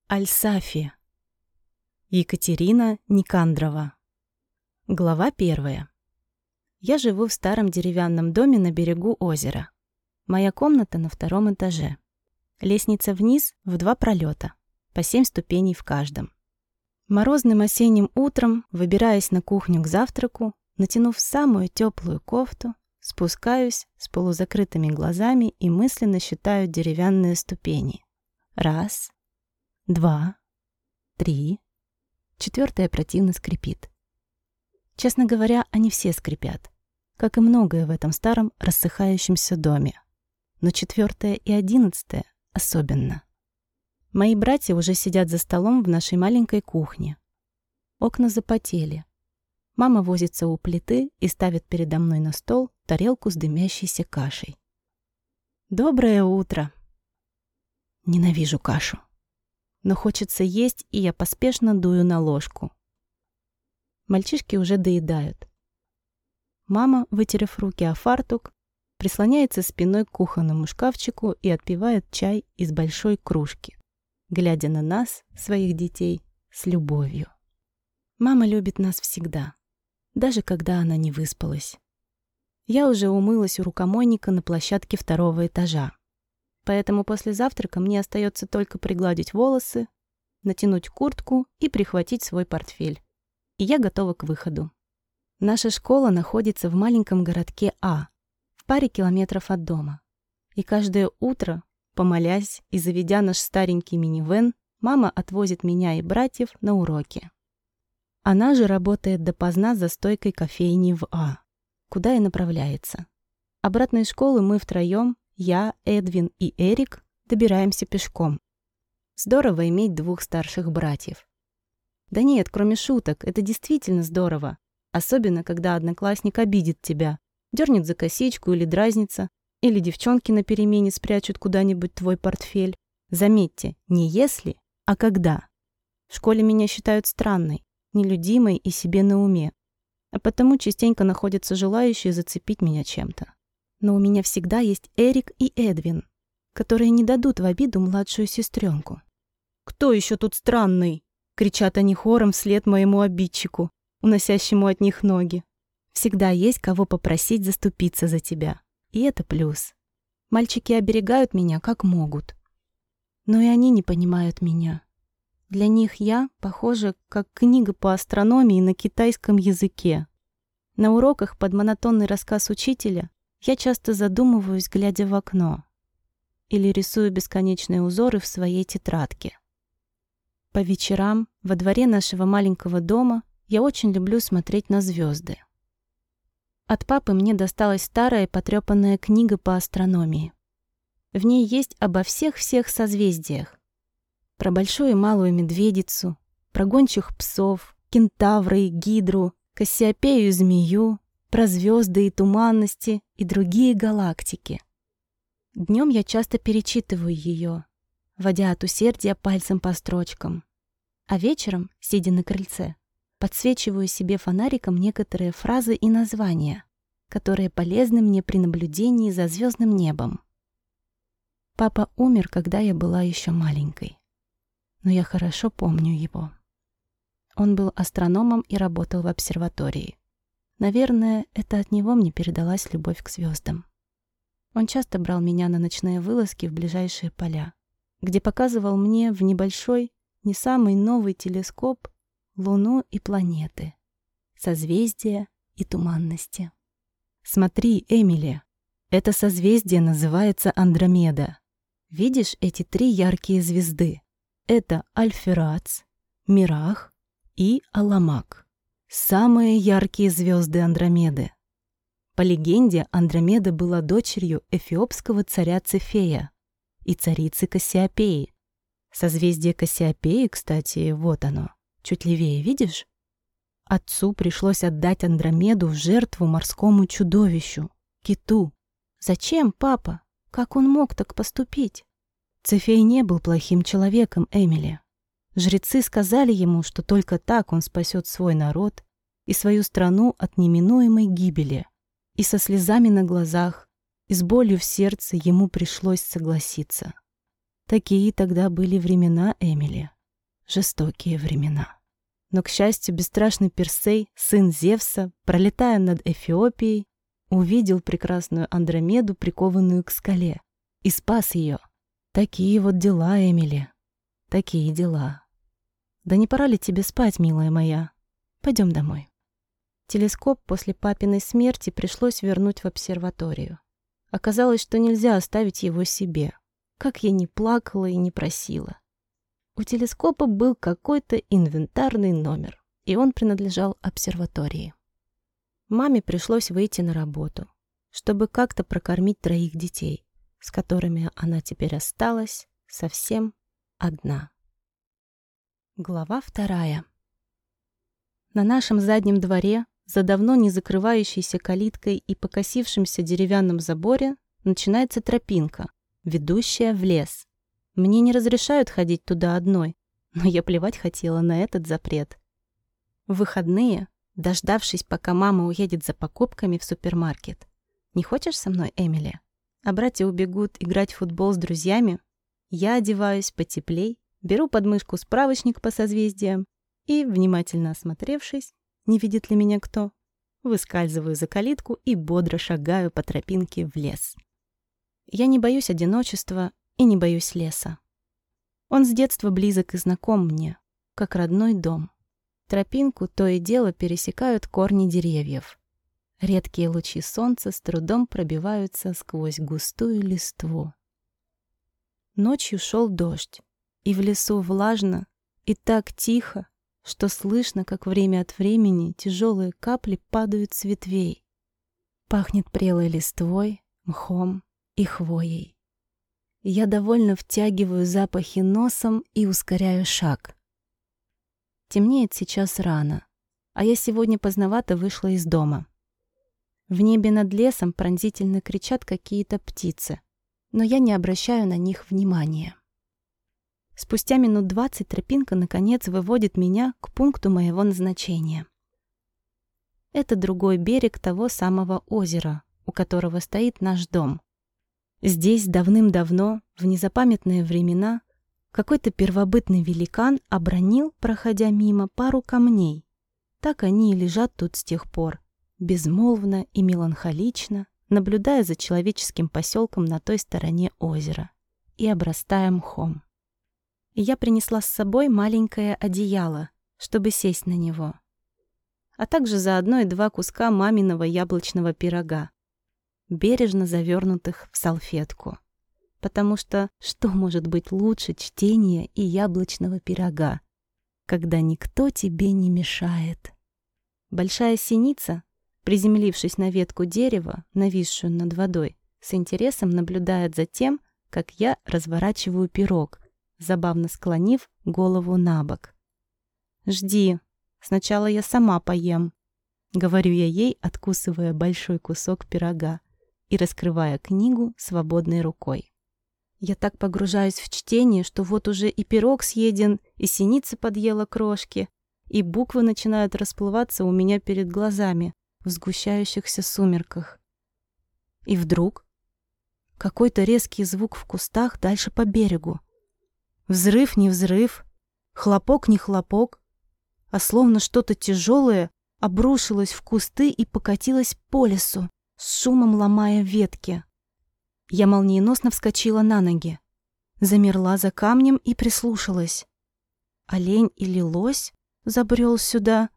Аль-Сафи. Екатерина Никандрова. Глава 1. Я живу в старом деревянном доме на берегу озера. Моя комната на 2 этаже. Лестница вниз в 2 пролета, по 7 ступеней в каждом. Морозным осенним утром, выбираясь на кухню к завтраку, натянув самую теплую кофту, спускаюсь с полузакрытыми глазами и мысленно считаю деревянные ступени. 1, 2, 3. 4 противно скрипит. Честно говоря, они все скрипят, как и многое в этом старом рассыхающемся доме. Но 4 и 11 особенно. Мои братья уже сидят за столом в нашей маленькой кухне. Окна запотели. Мама возится у плиты и ставит передо мной на стол тарелку с дымящейся кашей. Доброе утро! Ненавижу кашу. Но хочется есть, и я поспешно дую на ложку. Мальчишки уже доедают. Мама, вытерев руки о фартук, прислоняется спиной к кухонному шкафчику и отпивает чай из большой кружки, глядя на нас, своих детей, с любовью. Мама любит нас всегда, даже когда она не выспалась. Я уже умылась у рукомойника на площадке 2 этажа. Поэтому после завтрака мне остается только пригладить волосы, натянуть куртку и прихватить свой портфель. И я готова к выходу. Наша школа находится в маленьком городке А, в паре километров от дома. И каждое утро, помолясь и заведя наш старенький минивэн, мама отвозит меня и братьев на уроки. Она же работает допоздна за стойкой кофейни в А, куда и направляется. Обратно из школы мы втроем, я, Эдвин и Эрик, добираемся пешком. Здорово иметь 2 старших братьев. Да нет, кроме шуток, это действительно здорово. Особенно, когда одноклассник обидит тебя, дернет за косичку или дразнится, или девчонки на перемене спрячут куда-нибудь твой портфель. Заметьте, не если, а когда. В школе меня считают странной, нелюдимой и себе на уме, а потому частенько находятся желающие зацепить меня чем-то. Но у меня всегда есть Эрик и Эдвин, которые не дадут в обиду младшую сестренку. «Кто еще тут странный?» — кричат они хором вслед моему обидчику, уносящему от них ноги. Всегда есть кого попросить заступиться за тебя. И это плюс. Мальчики оберегают меня как могут. Но и они не понимают меня. Для них я, похожа, как книга по астрономии на китайском языке. На уроках под монотонный рассказ учителя я часто задумываюсь, глядя в окно, или рисую бесконечные узоры в своей тетрадке. По вечерам во дворе нашего маленького дома я очень люблю смотреть на звезды. От папы мне досталась старая потрепанная книга по астрономии. В ней есть обо всех-всех созвездиях. Про большую и малую медведицу, про гончих псов, кентавра и гидру, Кассиопею и змею, про звезды и туманности и другие галактики. Днем я часто перечитываю ее, водя от усердия пальцем по строчкам. А вечером, сидя на крыльце, подсвечиваю себе фонариком некоторые фразы и названия, которые полезны мне при наблюдении за звездным небом. Папа умер, когда я была еще маленькой, но я хорошо помню его. Он был астрономом и работал в обсерватории. Наверное, это от него мне передалась любовь к звездам. Он часто брал меня на ночные вылазки в ближайшие поля, где показывал мне в небольшой, не самый новый телескоп Луну и планеты, созвездия и туманности. Смотри, Эмили, это созвездие называется Андромеда. Видишь эти 3 яркие звезды? Это Альферац, Мирах и Аламак. Самые яркие звезды Андромеды. По легенде, Андромеда была дочерью эфиопского царя Цефея и царицы Кассиопеи. Созвездие Кассиопеи, кстати, вот оно, чуть левее, видишь? Отцу пришлось отдать Андромеду в жертву морскому чудовищу, киту. Зачем, папа? Как он мог так поступить? Цефей не был плохим человеком, Эмили. Жрецы сказали ему, что только так он спасет свой народ и свою страну от неминуемой гибели. И со слезами на глазах, и с болью в сердце ему пришлось согласиться. Такие тогда были времена, Эмили. жестокие времена. Но, к счастью, бесстрашный Персей, сын Зевса, пролетая над Эфиопией, увидел прекрасную Андромеду, прикованную к скале, и спас ее. Такие вот дела, Эмили, такие дела. Да не пора ли тебе спать, милая моя? Пойдем домой. Телескоп после папиной смерти пришлось вернуть в обсерваторию. Оказалось, что нельзя оставить его себе, как я не плакала и не просила. У телескопа был какой-то инвентарный номер, и он принадлежал обсерватории. Маме пришлось выйти на работу, чтобы как-то прокормить 3 детей, с которыми она теперь осталась совсем одна. Глава 2. На нашем заднем дворе, за давно не закрывающейся калиткой и покосившемся деревянном заборе, начинается тропинка, ведущая в лес. Мне не разрешают ходить туда одной, но я плевать хотела на этот запрет. В выходные, дождавшись, пока мама уедет за покупками в супермаркет: «Не хочешь со мной, Эмили?» А братья убегут играть в футбол с друзьями. Я одеваюсь потеплей, беру под мышку справочник по созвездиям и, внимательно осмотревшись, не видит ли меня кто, выскальзываю за калитку и бодро шагаю по тропинке в лес. Я не боюсь одиночества и не боюсь леса. Он с детства близок и знаком мне, как родной дом. Тропинку то и дело пересекают корни деревьев. Редкие лучи солнца с трудом пробиваются сквозь густую листву. Ночью шел дождь, и в лесу влажно и так тихо, что слышно, как время от времени тяжелые капли падают с ветвей. Пахнет прелой листвой, мхом и хвоей. Я довольно втягиваю запахи носом и ускоряю шаг. Темнеет сейчас рано, а я сегодня поздновато вышла из дома. В небе над лесом пронзительно кричат какие-то птицы, но я не обращаю на них внимания. Спустя минут 20 тропинка, наконец, выводит меня к пункту моего назначения. Это другой берег того самого озера, у которого стоит наш дом. Здесь давным-давно, в незапамятные времена, какой-то первобытный великан обронил, проходя мимо, пару камней. Так они и лежат тут с тех пор, безмолвно и меланхолично, наблюдая за человеческим поселком на той стороне озера и обрастая мхом. И я принесла с собой маленькое одеяло, чтобы сесть на него, а также заодно и 2 куска маминого яблочного пирога, бережно завернутых в салфетку. Потому что может быть лучше чтения и яблочного пирога, когда никто тебе не мешает? Большая синица, приземлившись на ветку дерева, нависшую над водой, с интересом наблюдает за тем, как я разворачиваю пирог, забавно склонив голову набок. «Жди, сначала я сама поем», — говорю я ей, откусывая большой кусок пирога и раскрывая книгу свободной рукой. Я так погружаюсь в чтение, что вот уже и пирог съеден, и синица подъела крошки, и буквы начинают расплываться у меня перед глазами в сгущающихся сумерках. И вдруг какой-то резкий звук в кустах дальше по берегу. Взрыв не взрыв, хлопок не хлопок, а словно что-то тяжелое обрушилось в кусты и покатилось по лесу, с шумом ломая ветки. Я молниеносно вскочила на ноги, замерла за камнем и прислушалась. Олень или лось забрел сюда?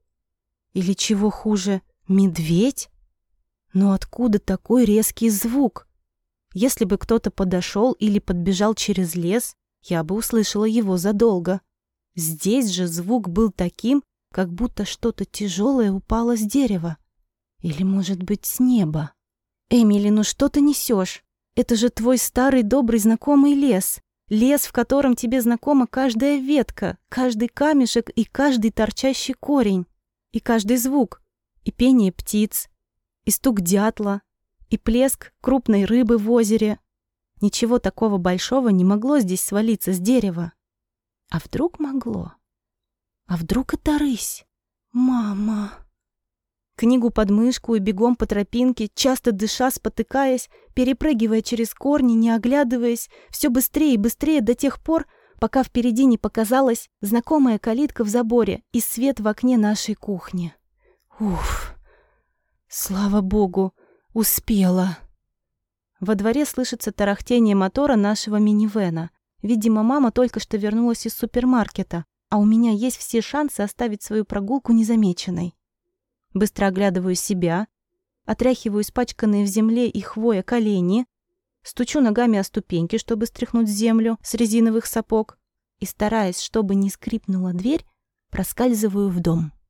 Или, чего хуже, медведь? Но откуда такой резкий звук? Если бы кто-то подошел или подбежал через лес, я бы услышала его задолго. Здесь же звук был таким, как будто что-то тяжелое упало с дерева. Или, может быть, с неба. «Эмили, ну что ты несешь? Это же твой старый добрый знакомый лес. Лес, в котором тебе знакома каждая ветка, каждый камешек и каждый торчащий корень. И каждый звук. И пение птиц, и стук дятла, и плеск крупной рыбы в озере. Ничего такого большого не могло здесь свалиться с дерева. А вдруг могло? А вдруг это рысь? Мама!» Книгу под мышку и бегом по тропинке, часто дыша, спотыкаясь, перепрыгивая через корни, не оглядываясь, все быстрее и быстрее до тех пор, пока впереди не показалась знакомая калитка в заборе и свет в окне нашей кухни. Уф! Слава богу, успела. Во дворе слышится тарахтение мотора нашего минивэна. Видимо, мама только что вернулась из супермаркета, а у меня есть все шансы оставить свою прогулку незамеченной. Быстро оглядываю себя, отряхиваю испачканные в земле и хвоя колени, стучу ногами о ступеньки, чтобы стряхнуть землю с резиновых сапог, и, стараясь, чтобы не скрипнула дверь, проскальзываю в дом.